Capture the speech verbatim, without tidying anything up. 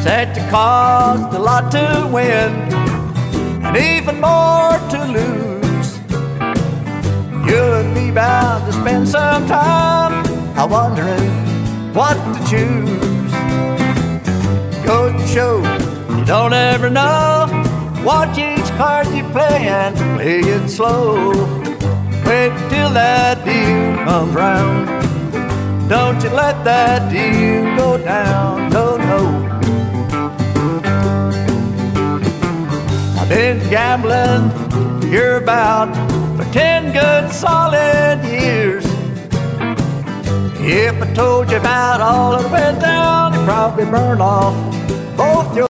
that you cost a lot to win and even more to lose. You and me bound to spend some time a wondering what to choose. Goes to show you don't ever know. Watch each card you play and play it slow. Wait till that deal comes round. Don't you let that deal go down, no, no. I've been gambling here about for ten good solid years. If I told you about all that went down, you'd probably burn off